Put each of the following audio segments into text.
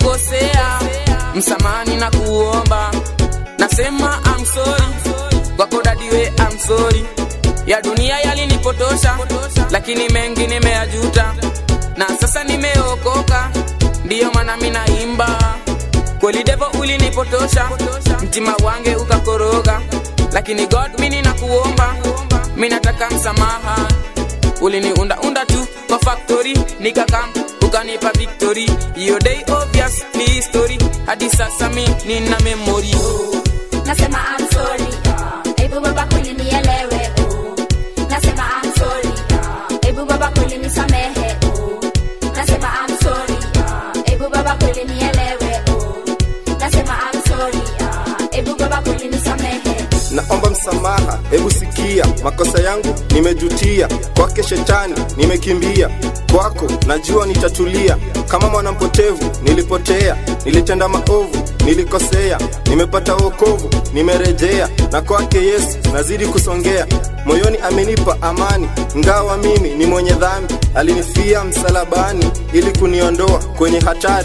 nilikukosea, msamani na kuomba. Nasema I'm sorry, kwako daddy we I'm sorry. Ya dunia yalinipotosha, lakini mengi nimeyajuta. Na sasa nimeokoka, ndiyo maana mimi naimba. Kweli devil ulinipotosha, mtima wangu ukakoroga. Lakini God mimi nakuomba, mimi nataka msamaha. Uliniunda tu kwa factory, nikakam ukanipa victory. Your day obvious ni history, hadi sasa mimi nina memory. Nasema I'm sorry, ebu baba kweli nielewe. Nasema I'm sorry, ebu baba kweli nisamehe. Nasema I'm sorry, ebu baba kweli nielewe. Nasema I'm sorry, ebu baba kweli nisamehe. Naomba msamaha, hebu sikia, makosa yangu nimejutia. Kwake shetani nimekimbia, kwako najua nitatulia. Kama mwana mpotevu nilipotea, nilitenda maovu, nilikosea. Nimepata wokovu, nimerejea, na kwake Yesu nazidi kusongea. Moyoni amenipa amani, ingawa mimi ni mwenye dhambi. Alinifia msalabani ili kuniondoa kwenye hatari.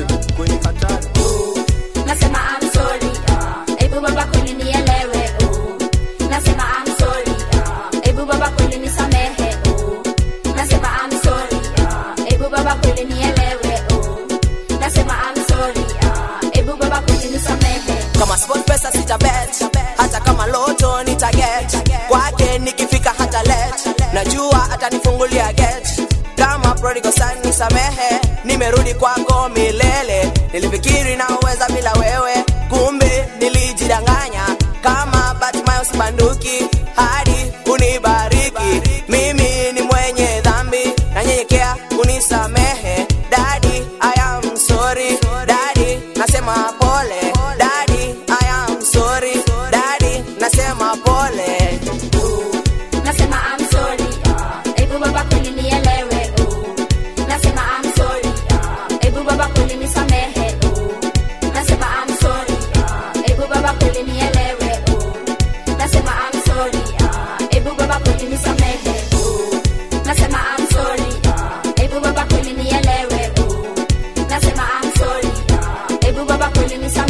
Nasema I'm sorry, ebu baba kweli nielewe. Nasema I'm sorry, ebu baba kweli nisamehe. Nasema I'm sorry, ebu baba kweli nielewe. Nasema I'm sorry, ebu baba kweli nisamehe. Kama sport pesa sitabet, hata kama loto nitaget. Kwake nikifika hata let, najua atanifungulia gate. Kama prodigal son nisamehe, nimerudi kwako milele. Nilifikiri naweza bila wewe, kumbe nilijidanganya. Kama Batman usibanduki, hadi unibariki. Mimi ni mwenye dhambi, nanyenyekea unisamehe. Daddy, I am sorry. Daddy, nasema pole. Daddy, I am sorry. Daddy, nasema pole. Nasema I'm sorry, ebu baba kweli nielewe. Nasema I'm sorry, ebu baba kweli nisamehe. Nasema I'm sorry, ebu baba kweli nielewe. Nasema I'm sorry, ebu baba kweli nisamehe. Nasema I'm sorry, ebu baba kweli nielewe. Nasema I'm sorry, ebu baba kweli nisamehe.